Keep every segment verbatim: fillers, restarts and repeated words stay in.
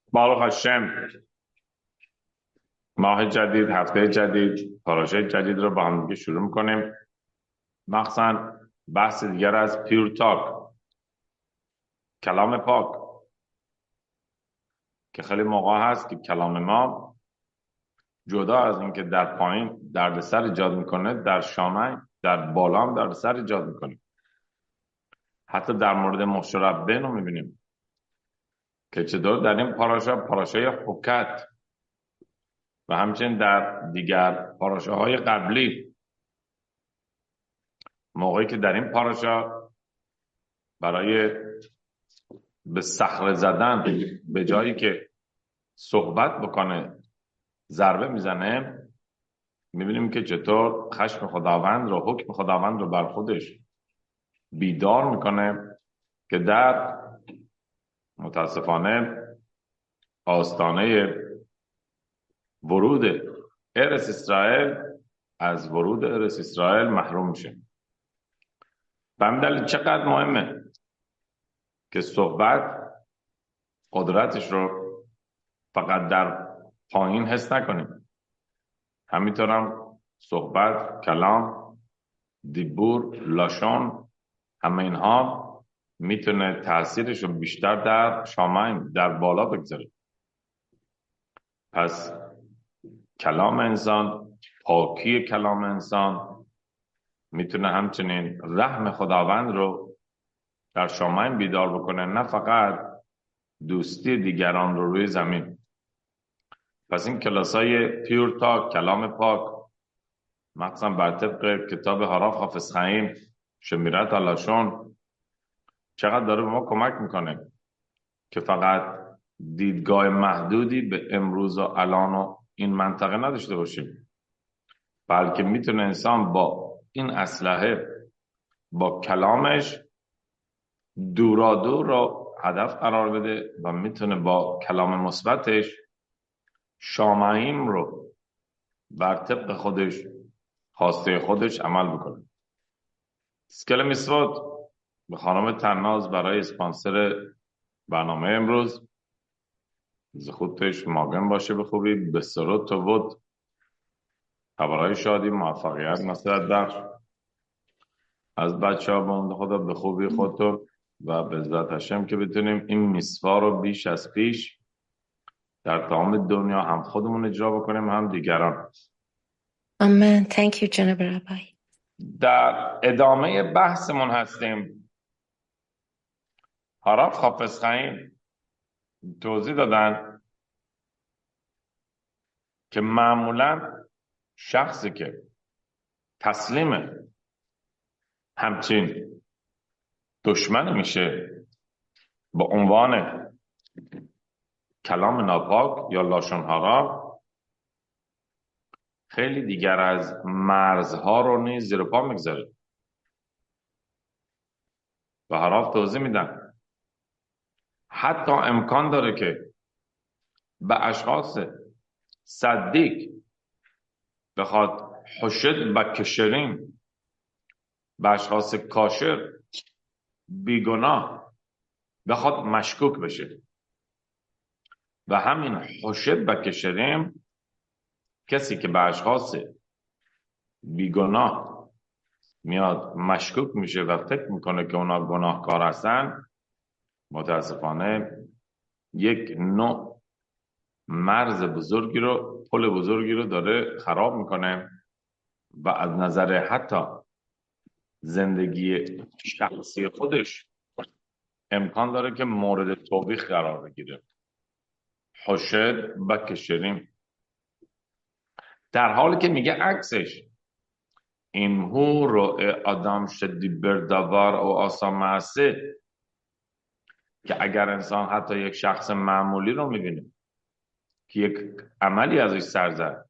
باروخ هاشم، ماه جدید، هفته جدید، پاراشه جدید رو با هم دیگه شروع میکنیم. مخصوصا بحث دیگر از پیور تاک، کلام پاک، که خیلی موقع هست که کلام ما جدا از اینکه در پایین دردسر ایجاد میکنه، در شانه در بالا هم دردسر ایجاد میکنه. حتی در مورد مشربه رو میبینیم که چطور در این پاراشه پاراشه حکت و همچنین در دیگر پاراشه های قبلی، موقعی که در این پاراشه برای به صخره زدن به جایی که صحبت بکنه ضربه میزنه، میبینیم که چطور خشم خداوند رو، حکم خداوند رو بر خودش بیدار میکنه که در متاسفانه آستانه ورود ارث اسرائیل از ورود ارث اسرائیل محروم میشه. به همین دلیل چقدر مهمه که صحبت قدرتش رو فقط در پایین حس نکنیم. همینطور هم صحبت، کلام، دیبور، لاشون، همه اینها میتونه تاثیرش رو بیشتر در شامین، در بالا بگذاره. پس کلام انسان، پاکی کلام انسان میتونه همچنین رحم خداوند رو در شامین بیدار بکنه، نه فقط دوستی دیگران رو روی زمین. پس این کلاسای پیور تاک، کلام پاک، مخصوصا بر طبق کتاب هاراف حافظ خیم شمیرت علاشون، چقدر داره به ما کمک میکنه که فقط دیدگاه محدودی به امروز و الان و این منطقه نداشته باشیم، بلکه میتونه انسان با این اسلحه، با کلامش، دورادور رو هدف قرار بده و میتونه با کلام مثبتش شامعیم رو بر طبق خودش، خواسته خودش عمل بکنه. اسکل میسواد به خانم تناز برای اسپانسر برنامه امروز. ز خودش ماگن باشه به خوبی، به سرود تو بود، خبرهای شادی، موفقیت، مسئلت بخش از بچه ها بمونده خدا به خوبی خودتون و به عزت هشم که بتونیم این میسوا رو بیش از پیش در تمام دنیا هم خودمون اجرا بکنیم هم دیگران. آمین. Thank you جناب ربای. در ادامه بحثمون هستیم. هاراف حافظ خیم توضیح دادن که معمولا شخصی که تسلیم همچین دشمن میشه با عنوان کلام ناپاک یا لاشون هارا، خیلی دیگر از مرزها رو نیز زیر پا میگذاره. و هاراف توضیح میدن حتی امکان داره که به اشخاص صدیق بخواد حشد بکشرین، به اشخاص کاشر بیگناه بخواد مشکوک بشه. و همین حشد بکشرین، کسی که به اشخاص بیگناه میاد مشکوک میشه و فکر میکنه که اونا گناهکار هستن، متاسفانه یک نوع مرز بزرگی رو، پل بزرگی رو داره خراب میکنه و از نظر حتی زندگی شخصی خودش امکان داره که مورد توبیخ قرار بگیره. حشد بکشریم، در حالی که میگه عکسش این هو رو آدم شدی بردوار و آسا معسه، که اگر انسان حتی یک شخص معمولی رو میبینه که یک عملی ازش سر زد،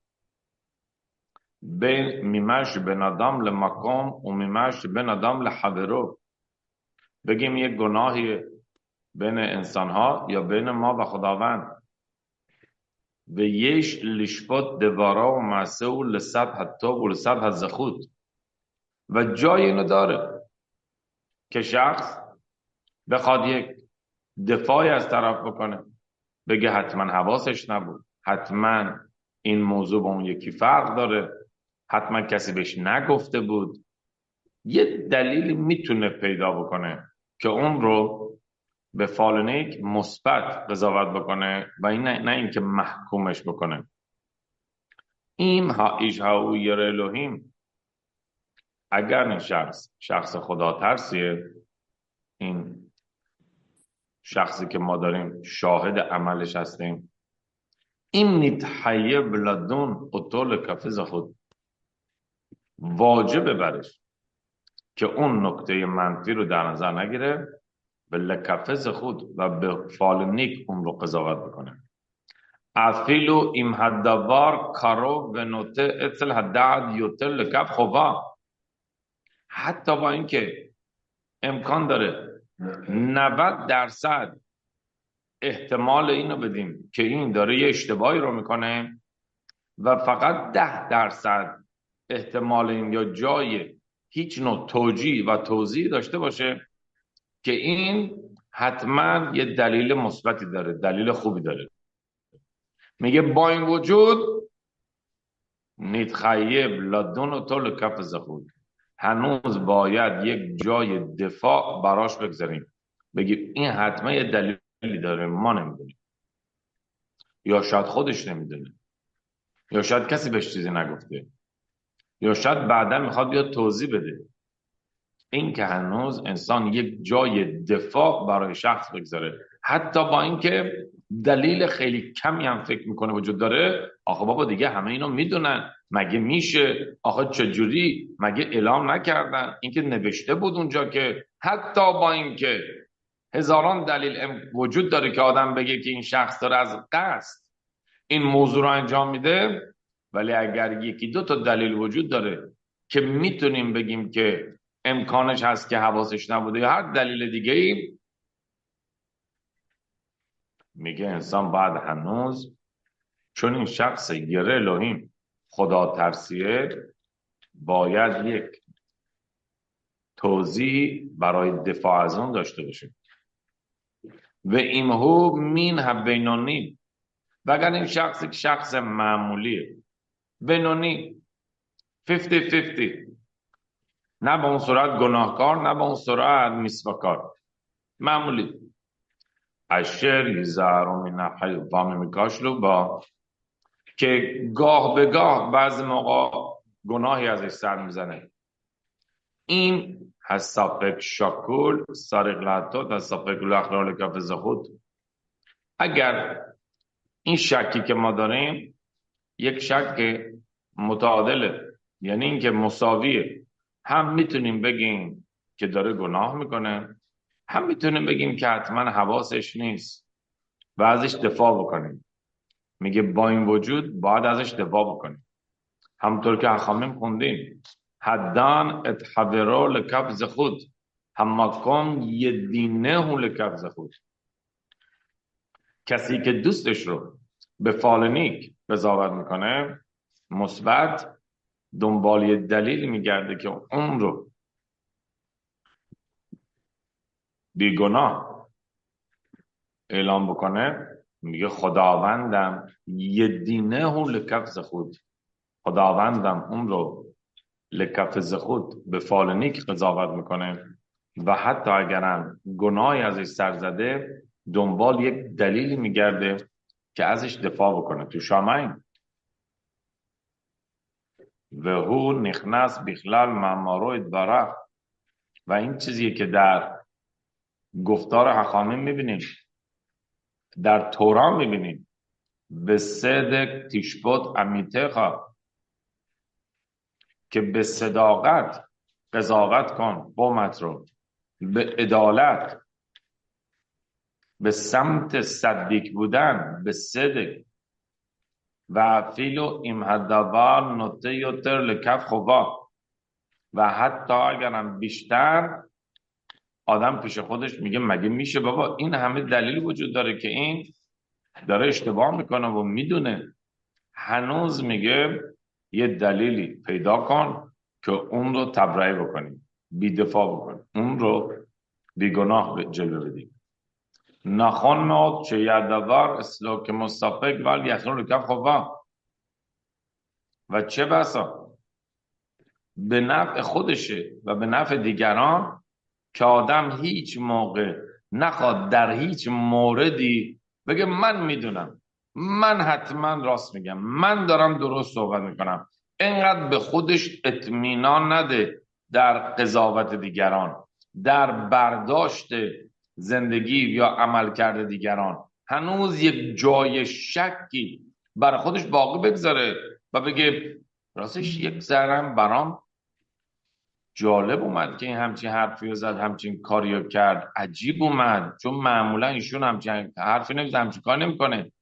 بین میمش بین آدم لمقام و میمش بین آدم لحبرو، بگیم یک گناهی بین انسانها یا بین ما و خداوند، و یش لشپات دوارا و معسه و لسد حتی و لسد حز خود، و جای اینو داره که شخص بخواد یک دفاعی از طرف بکنه، بگه حتما حواسش نبود، حتما این موضوع با اون یکی فرق داره، حتما کسی بهش نگفته بود. یه دلیلی میتونه پیدا بکنه که اون رو به فالونیک مثبت قضاوت بکنه و این نه, نه اینکه محکومش بکنه. این ها ایش ها یر الوهیم، اگر این شخص شخص خدا ترسیه، این شخصی که ما داریم شاهد عملش هستیم، این نیتحیه بلدون اطول کفز خود، واجبه برش که اون نکته منفی رو در نظر نگیره، به لکفز خود و به فالونیک اون رو قضاوت بکنه. افیلو ام هدوار کارو و نوته اتل هدعد یوتر لکف خوبا، حتی با اینکه امکان داره نود درصد احتمال اینو بدیم که این داره یه اشتباهی رو میکنه و فقط ده درصد احتمال این یا جای هیچ نوع توجیه و توضیح داشته باشه که این حتما یه دلیل مثبتی داره، دلیل خوبی داره. میگه با این وجود نیتخیب لدون و طول کف زخود، هنوز باید یک جای دفاع براش بگذاریم، بگیم این حتما یه دلیلی داره ما نمیدونیم، یا شاید خودش نمیدونه، یا شاید کسی بهش چیزی نگفته، یا شاید بعدا میخواد بیاد توضیح بده. این که هنوز انسان یک جای دفاع برای شخص بگذاره، حتی با اینکه دلیل خیلی کمی هم فکر میکنه وجود داره. آخه بابا دیگه همه اینو میدونن، مگه میشه؟ آخه چجوری؟ مگه اعلام نکردن؟ اینکه نوشته بود اونجا که حتی با اینکه هزاران دلیل وجود داره که آدم بگه که این شخص داره از قصد این موضوع رو انجام میده، ولی اگر یکی دو تا دلیل وجود داره که میتونیم بگیم که امکانش هست که حواسش نبوده یا هر دلیل دیگه ای، میگه انسان بعد هنوز چون این شخص یره الهیم خدا ترسیه، باید یک توضیح برای دفاع از اون داشته باشه. و ایمهو مین هم بینانی، و اگر این شخص یک شخص معمولیه، بینانی فیفتی فیفتی، نه با اون سرعت گناهکار نه با اون سرعت میسواکار، معمولی، اشر یزارو می نحی وامی میکاشلو، با که گاه به گاه بعض موقع گناهی ازش سر میزنه. این حسابک شاکول سارق لحطات حسابک الاخلال کفز خود. اگر این شکی که ما داریم یک شک متعادله، یعنی این که مساویه، هم میتونیم بگیم که داره گناه میکنه، هم میتونیم بگیم که حتما حواسش نیست و ازش دفاع بکنیم. میگه با این وجود باید ازش دفاع بکنیم، همطور که اخامیم خوندیم، حدان اتحبرو لکفز خود همکم یه دینه هون لکفز خود. کسی که دوستش رو به فالونیک قضاوت میکنه، مثبت، دنبال یه دلیل میگرده که اون رو بیگناه اعلام بکنه. میگه خداوندم یه دینه هون لکفز خود، خداوندم اون رو لکفز خود به فالونیک قضاوت میکنه و حتی اگرم گناهی ازش سر زده، دنبال یک دلیلی میگرده که ازش دفاع بکنه. تو شامین و هو نخنس بخلال مماروید برا، و این چیزیه که در گفتار حخامین میبینیم، در توران میبینیم، به صدق تیشبوت امیته خواه، که به صداقت قضاوت کن قومت رو، به عدالت، به سمت صدیق بودن، به صدق، و فیلو امهدوار نوته یوتر لکف خوبا، و حتی اگرم بیشتر آدم پیش خودش میگه مگه میشه بابا این همه دلیل وجود داره که این داره اشتباه میکنه و میدونه، هنوز میگه یه دلیلی پیدا کن که اون رو تبرئه بکنیم، بی دفاع بکنیم، اون رو بی گناه جلوه بدیم. نخون ماد چه یدوار اسلوک مستفق ول یخنون کف خواه و چه بسا به نفع خودشه و به نفع دیگران که آدم هیچ موقع نخواد در هیچ موردی بگه من میدونم، من حتما راست میگم، من دارم درست صحبت میکنم. اینقدر به خودش اطمینان نده در قضاوت دیگران، در برداشت زندگی یا عملکرد دیگران. هنوز یک جای شکی برای خودش باقی بگذاره و بگه راستش یک ذرم برام جالب اومد که این همچین حرفی رو زد، همچین کاری رو کرد، عجیب اومد، چون معمولا ایشون همچین حرفی نمیزه، همچین کار نمیکنه.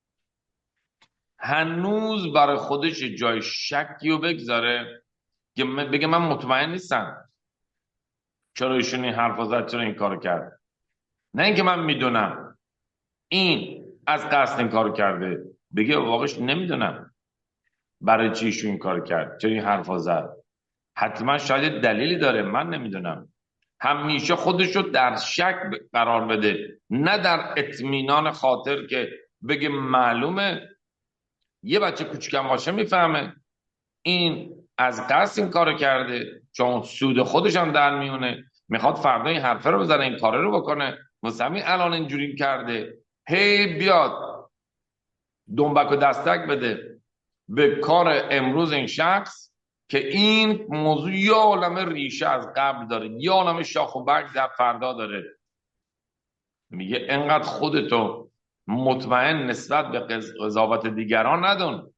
هنوز برای خودش جای شکی رو بگذاره که بگه من مطمئن نیستم چرا ایشون این حرف رو زد، چرا این کارو کرد. نه اینکه من میدونم این از قصد این کارو کرده، بگه واقعش نمیدونم برای چی ایشون این کارو کرد، چرا این حرف رو زد، حتما شاید دلیلی داره، من نمیدونم. همیشه خودش رو در شک قرار بده، نه در اطمینان خاطر که بگه معلومه. یه بچه کوچکم باشه میفهمه این از قصد این کارو کرده، چون سود خودش هم در میونه، میخواد فردا این حرفه رو بزنه، این کاره رو بکنه، واسه همین الان اینجوری کرده. هی بیاد دنبک و دستک بده به کار امروز این شخص که این موضوع یا عالم ریشه از قبل داره، یا عالم شاخ و برگ در فردا داره. میگه انقدر خودتو مطمئن نسبت به قضاوت دیگران ندون.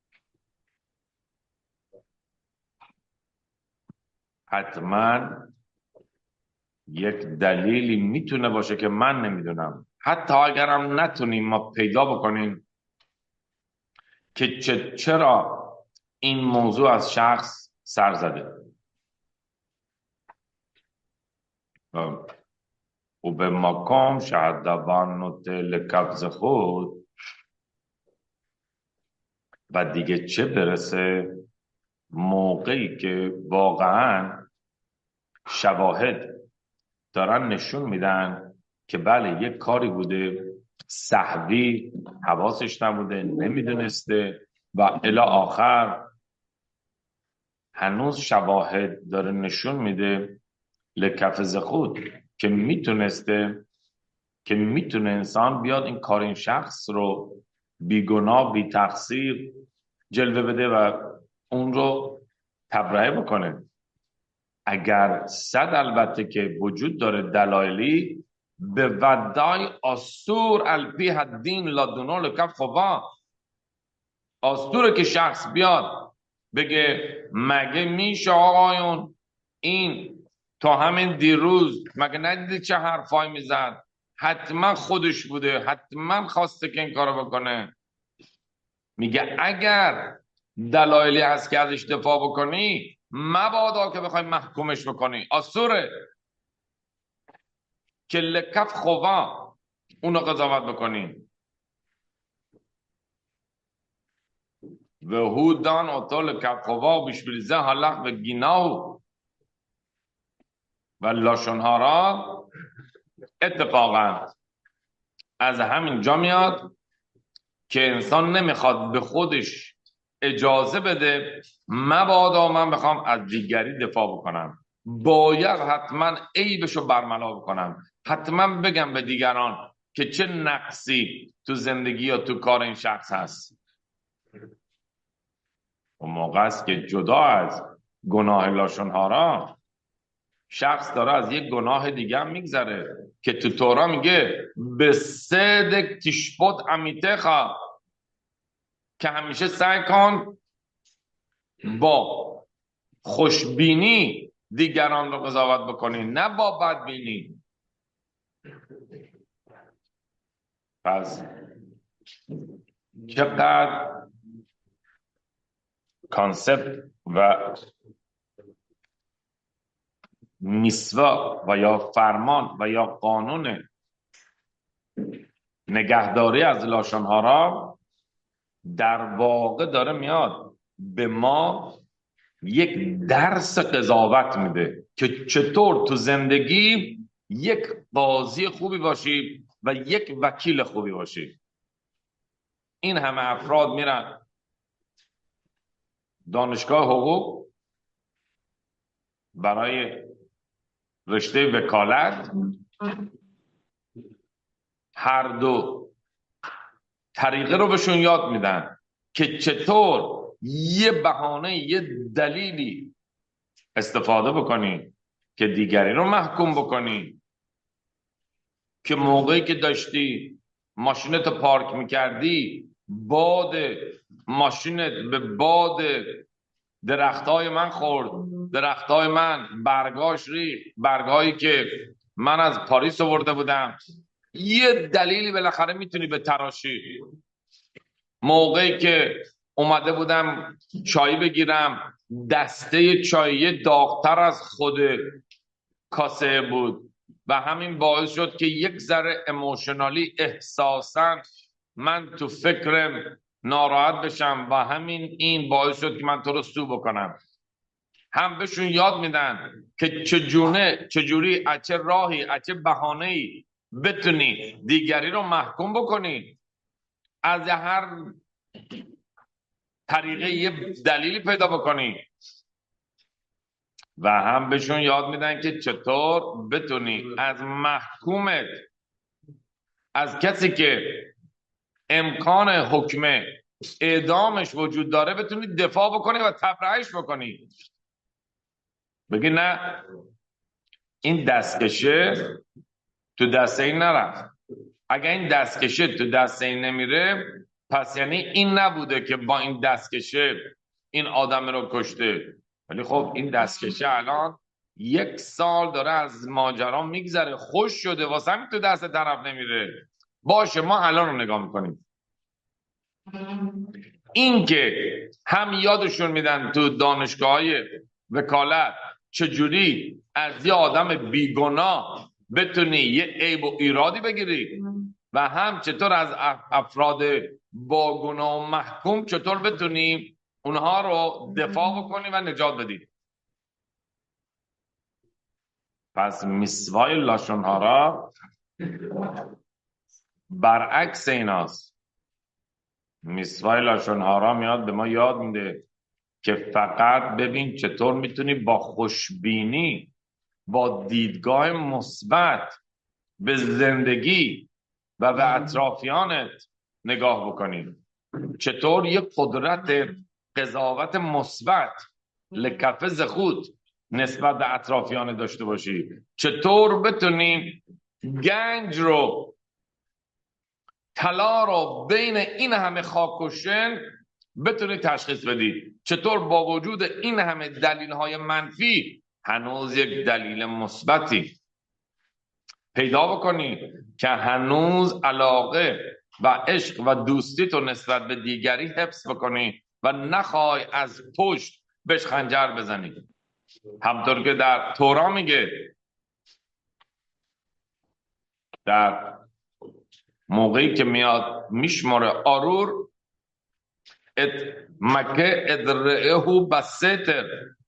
حتما یک دلیلی میتونه باشه که من نمیدونم. حتی اگرم نتونیم ما پیدا بکنیم که چرا این موضوع از شخص سر زده. و به مقام شهد دوان لکفز خود، و دیگه چه برسه موقعی که واقعا شواهد دارن نشون میدن که بله یک کاری بوده سهوی، حواسش نبوده، نمیدونسته و الی آخر. هنوز شواهد داره نشون میده لکفز خود که میتونسته، که میتونه انسان بیاد این کار این شخص رو بیگناه بی تقصیر جلوه بده و اون رو تبرئه بکنه. اگر صد البته که وجود داره دلایلی به ودای آسور الپی الدین لادونا لکف خواه، آسوره که شخص بیاد بگه مگه میشه آقایون این تا همین دیروز مگه ندیدی چه حرفایی میزد، حتما خودش بوده، حتما خواسته که این کارو بکنه. میگه اگر دلایلی هست که ازش دفاع بکنی، مبادا که بخوای محکومش بکنی. آسوره که لکف خواه اونو قضاوت بکنی. و هودان اطال کف خواه بشبیلزه حلق و گیناو و لاشنها را اتفاقا از همین جا میاد که انسان نمیخواد به خودش اجازه بده مبادا من بخوام از دیگری دفاع بکنم، باید حتما عیبشو برملا بکنم، حتما بگم به دیگران که چه نقصی تو زندگی یا تو کار این شخص هست. اون موقع است که جدا از گناه لاشن‌هارا شخص داره از یک گناه دیگه هم میگذره که تو تورا میگه به صدق تشبت امیتخا، که همیشه سعی کن با خوشبینی دیگران رو قضاوت بکنی، نه با بدبینی. پس چقدر کانسپت و میسوا و یا فرمان و یا قانون نگهداری از لاشن‌ها را در واقع داره میاد به ما یک درس قضاوت میده که چطور تو زندگی یک قاضی خوبی باشی و یک وکیل خوبی باشی. این همه افراد میرن دانشگاه حقوق برای رشته وکالت، هر دو طریقه رو بهشون یاد میدن که چطور یه بهانه، یه دلیلی استفاده بکنی که دیگری رو محکوم بکنی. که موقعی که داشتی ماشینت پارک میکردی باد ماشینت به باد درختای من خورد، درختای من برگاش ریخت، برگایی که من از پاریس آورده بودم، یه دلیلی بالاخره میتونی به تراشی. موقعی که اومده بودم چای بگیرم دسته چای داغتر از خود کاسه بود و همین باعث شد که یک ذره اموشنالی احساساً من تو فکرم ناراحت بشم و همین این باعث شد که من تو رو سو بکنم. هم بهشون یاد میدن که چجونه چجوری اچه راهی اچه بهانه‌ای بتونی دیگری رو محکوم بکنی، از هر طریقه یه دلیلی پیدا بکنی. و هم بهشون یاد میدن که چطور بتونی از محکومت، از کسی که امکان حکم اعدامش وجود داره، بتونی دفاع بکنی و تبرئهش بکنی. بگی نه این دستکشه تو دسته این نرفت، اگر این دستکشه تو دسته این نمیره پس یعنی این نبوده که با این دستکشه این آدم رو کشته. ولی خب این دستکشه الان یک سال داره از ماجرا میگذره، خوش شده واسه همین تو دست طرف نمیره. باشه ما الان رو نگاه میکنیم. این که هم یادشون میدن تو دانشگاه های وکالت چجوری از یه آدم بیگناه بتونی یه عیب و ایرادی بگیری و هم چطور از افراد با گناه و محکوم چطور بتونی اونها رو دفاع بکنی و نجات بدی. پس میسوای لاشونهارا برعکس ایناست. میسوای لاشونهارا میاد به ما یاد میده که فقط ببین چطور میتونی با خوشبینی، با دیدگاه مثبت به زندگی و به اطرافیانت نگاه بکنی. چطور یک قدرت قضاوت مثبت لکفز خود نسبت به اطرافیان داشته باشی. چطور بتونی گنج رو، طلا رو بین این همه خاک و شن بتونی تشخیص بدی. چطور با وجود این همه دلیل های منفی هنوز یک دلیل مثبتی پیدا بکنی که هنوز علاقه و عشق و دوستی تو نسبت به دیگری حفظ بکنی و نخوای از پشت بهش خنجر بزنی. همطور که در تورا میگه، در موقعی که میاد میشماره آرور ات مکه ادرعهو بستر،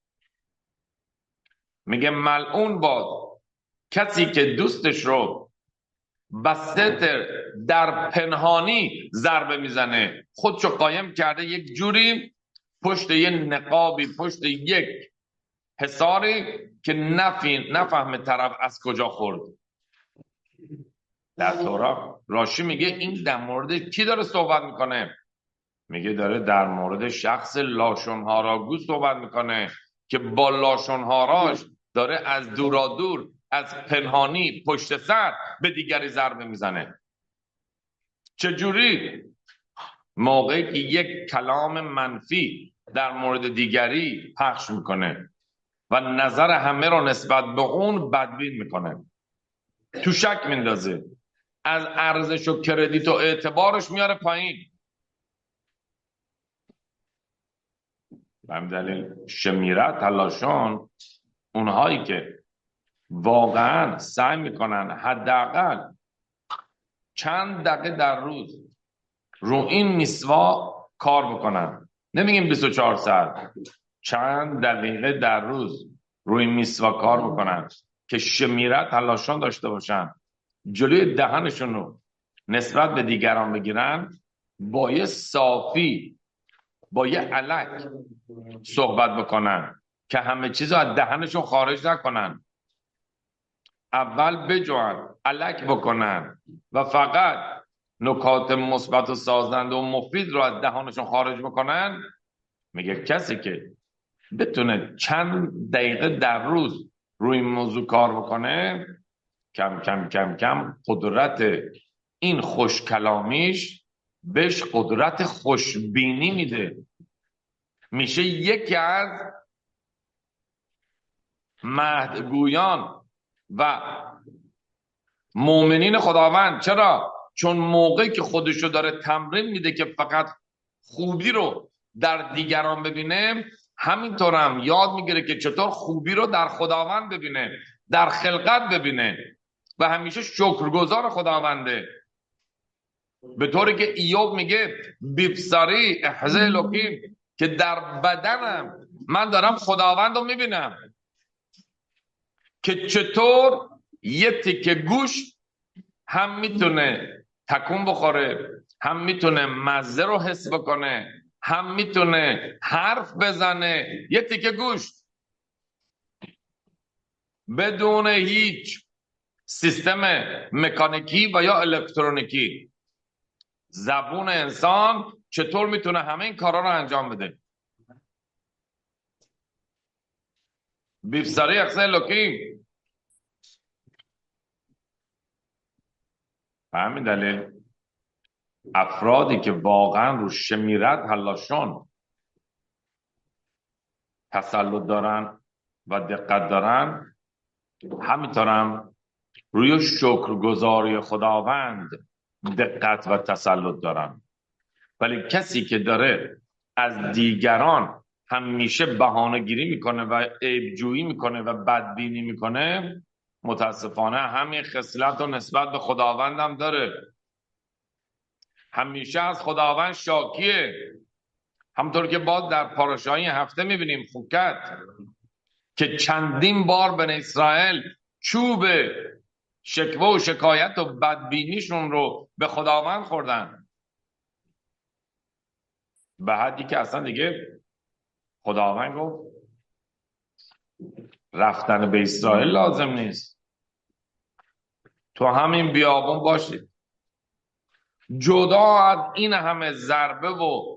میگه ملعون باد کسی که دوستش رو بستر در پنهانی ضربه میزنه، خودشو قایم کرده یک جوری پشت یه نقابی، پشت یک حصاری که نفین نفهمه طرف از کجا خورد. در تورا راشی میگه این در مورد کی داره صحبت میکنه؟ میگه داره در مورد شخص لاشونهاراگو صحبت میکنه که با لاشونهاراش داره از دورا دور، از پنهانی، پشت سر به دیگری ضربه میزنه. چجوری؟ موقعی که یک کلام منفی در مورد دیگری پخش میکنه و نظر همه رو نسبت به اون بدبین میکنه، تو شک میندازه، از ارزش و کردیت و اعتبارش میاره پایین. به همین دلیل شمیره تلاشان، اونهایی که واقعا سعی میکنن حداقل چند دقیقه در روز رو این میسوا کار بکنن، نمیگیم بیست و چهار ساعت، چند دقیقه در روز روی میسوا کار بکنن که شمیره تلاشان داشته باشن جلوی دهنشون رو نسبت به دیگران بگیرن، با یه صافی، با یه الک صحبت بکنن که همه چیز رو از دهنشون خارج نکنن. اول بجوان، الک بکنن و فقط نکات مثبت و سازنده و مفید رو از دهانشون خارج بکنن. میگه کسی که بتونه چند دقیقه در روز روی این موضوع کار بکنه، کم کم کم کم قدرت این خوش کلامیش بهش قدرت خوشبینی میده. میشه یکی از مهدگویان و مؤمنین خداوند. چرا؟ چون موقعی که خودشو داره تمرین میده که فقط خوبی رو در دیگران ببینه، همینطور هم یاد میگیره که چطور خوبی رو در خداوند ببینه، در خلقت ببینه و همیشه شکرگزار خداونده. به طوری که ایوب میگه بیبساری احزه لکیم، که در بدنم من دارم خداوند رو میبینم که چطور یه تیکه گوش هم میتونه تکون بخوره، هم میتونه مزه رو حس بکنه، هم میتونه حرف بزنه. یه تیکه گوش بدون هیچ سیستم مکانیکی و یا الکترونیکی، زبون انسان چطور میتونه همه این کارا رو انجام بده. بیفساری اقصای لکی. به همین دلیل افرادی که واقعا رو شمیرت حلاشون تسلط دارن و دقت دارن، همینطور هم روی شکرگزاری خداوند دقت و تسلط دارن. ولی کسی که داره از دیگران همیشه بهانه گیری میکنه و عیبجویی میکنه و بدبینی میکنه، متاسفانه همین خصلت و نسبت به خداوند هم داره. همیشه از خداوند شاکیه. همطور که باز در پاراشای هفته میبینیم خوکت که چندین بار بن اسرائیل چوب شکوه و شکایت و بدبینیشون رو به خداوند خوردن، به حدی که اصلا دیگه خداوند گفت رفتن به اسرائیل لازم نیست، تو همین بیابون باشید. جدا از این همه ضربه و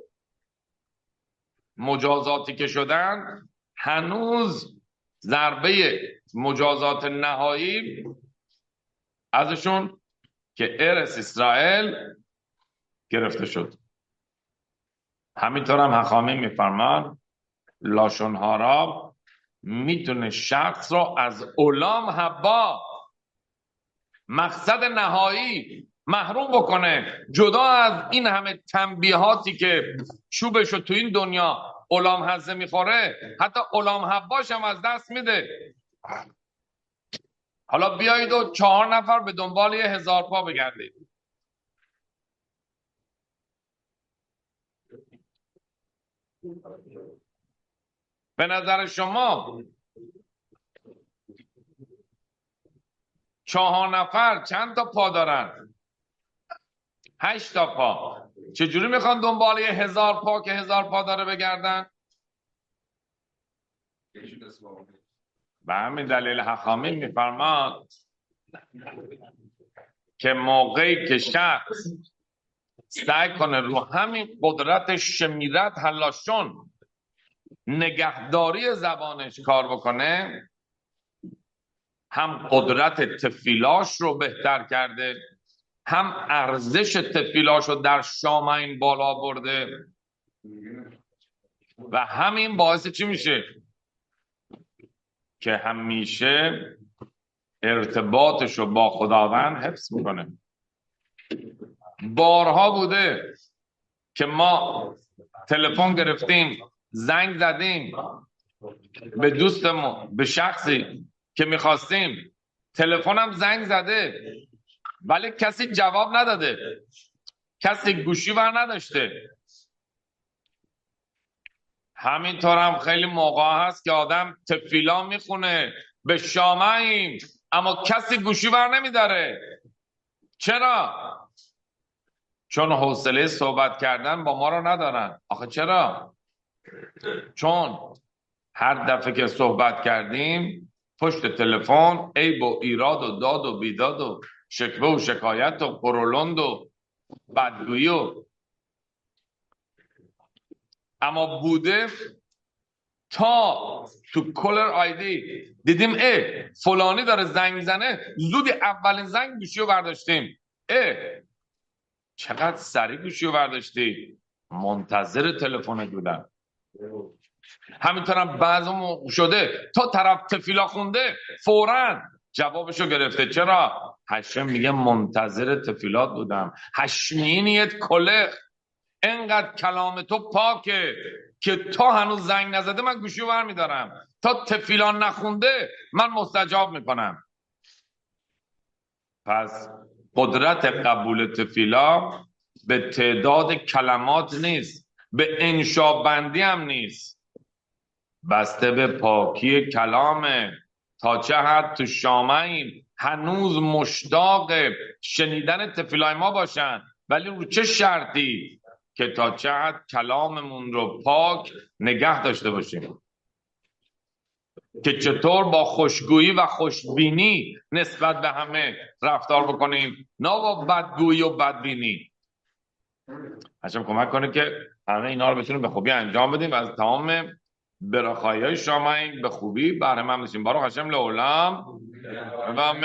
مجازاتی که شدن، هنوز ضربه مجازات نهایی ازشون که ارث اسرائیل گرفته شد. همینطور هم حخامی میفرمان لاشونهارا میتونه شخص رو از علام حبا، مقصد نهایی، محروم بکنه. جدا از این همه تنبیهاتی که چوبش رو تو این دنیا علام حزه میخوره، حتی علام حباش هم از دست میده. حالا بیایید و چهار نفر به دنبال یه هزار پا بگردید. به نظر شما چهار نفر چند تا پا دارن؟ هشت تا پا. چجوری میخوان دنبال یه هزار پا که هزار پا داره بگردن؟ به همین دلیل حخامی میفرماد که موقعی که شخص سعی کنه رو همین قدرت شمیرت حلاشون نگهداری زبانش کار بکنه، هم قدرت تفیلاش رو بهتر کرده، هم ارزش تفیلاش رو در شامین بالا برده و همین باعث چی میشه؟ که همیشه ارتباطش رو با خداوند حفظ میکنه. بارها بوده که ما تلفن گرفتیم، زنگ زدیم به دوستمون، به شخصی که میخواستیم، تلفنم زنگ زده ولی کسی جواب نداده، کسی گوشی ور نداشته. همینطور هم خیلی موقع هست که آدم تفیلا میخونه به شامعیم، اما کسی گوشی ور نمیداره. چرا؟ چون حوصله صحبت کردن با ما رو ندارن. آخه چرا؟ چون هر دفعه که صحبت کردیم پشت تلفن عیب و ایراد و داد و بیداد و شکوه و شکایت و پرولند و بدگویی و اما بوده تا تو کولر آیدی دیدیم اه فلانی داره زنگ میزنه، زودی اولین زنگ گوشی رو برداشتیم. اه چقدر سریع گوشی رو برداشتی؟ منتظر تلفن بودم. همینطورم بعضمون شده تا طرف تفیلا خونده فوراً جوابشو گرفته. چرا؟ هشم میگه منتظر تفیلات بودم. هشمینیت کله انقدر کلام تو پاکه که تا هنوز زنگ نزده من گوشیو برمیدارم، تا تفیلان نخونده من مستجاب میکنم. پس قدرت قبول تفیلا به تعداد کلمات نیست، به انشابندی هم نیست، بسته به پاکی کلامه. تا چه حد تو شامعیم هنوز مشتاق شنیدن تفیلای ما باشن، ولی رو چه شرطی؟ که تا چه حد کلاممون رو پاک نگه داشته باشیم، که چطور با خوشگویی و خوشبینی نسبت به همه رفتار بکنیم، نه با بدگویی و بدبینی. هشم کمک کنه که همه اینا رو بتونیم به خوبی انجام بدیم و از تمام براخایی های شامعین به خوبی بهره مند بشیم. باروخ هشم لعلم و